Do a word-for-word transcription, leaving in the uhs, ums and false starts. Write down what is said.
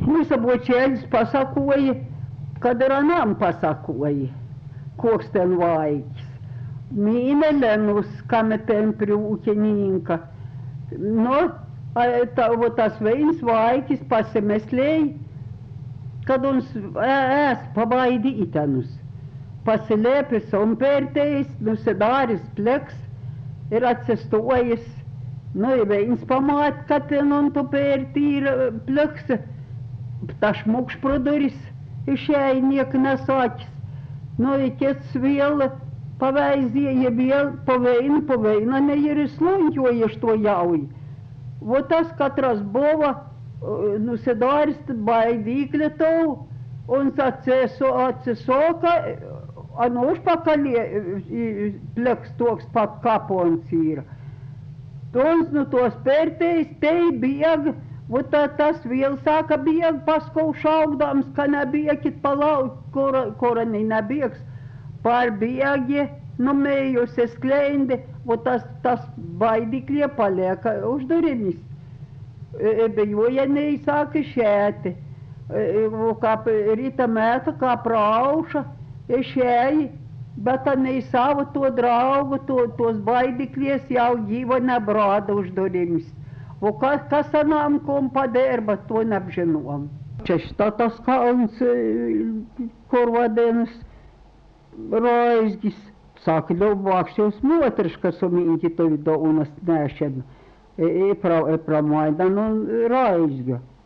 Visabočēļus pasakoja, kad ar anām pasakoja, koks ten vaikis. Mīnelenus, kametēm prūķenīnka. No, tā, tas viens vaikis pasemeslēja, kad uns ēs pabaidi itanus. Pasilēpis un pērtējis, nu sedāris pleks, ir atsestojas. Nu, ja viens pamāt, ka ten un tu pērti ir pleks, taš mukš produris, išēja nieka nesāķis. Nu, ja ķets vēl paveizie, ja vēl pa veinu, pa veina ne ir slunķojies to jauji. Vo tas katras bova, nu, sedāris baidīkļa tau, un atsesoka, anu užpakaļie pleks toks pat kapons ir. Tons, nu, tos pērtējs, tei bieg, vo tā tas vēl sāka bieg, paskau šaugdams, ka nebiekit palau, kura, kura ne nebiegs, par biegi, nu, mējusi skleindi, vo tas, tas baidīkļie palieka už durimis. Bejoja neizsāka šēti, kā rīta mēta, kā prauša, šēji, bet neizsāva to draugu, to, tos baidīkļies jau dzīva nebrāda už durimis. O kas, kas anām kom padērba, to neapžinom. Češta tas kalns, Korvadienas raizgis, saka, ļaubākšos motriškas umīņķi to vido unas nēšana. Epra, epra maidan un raizga.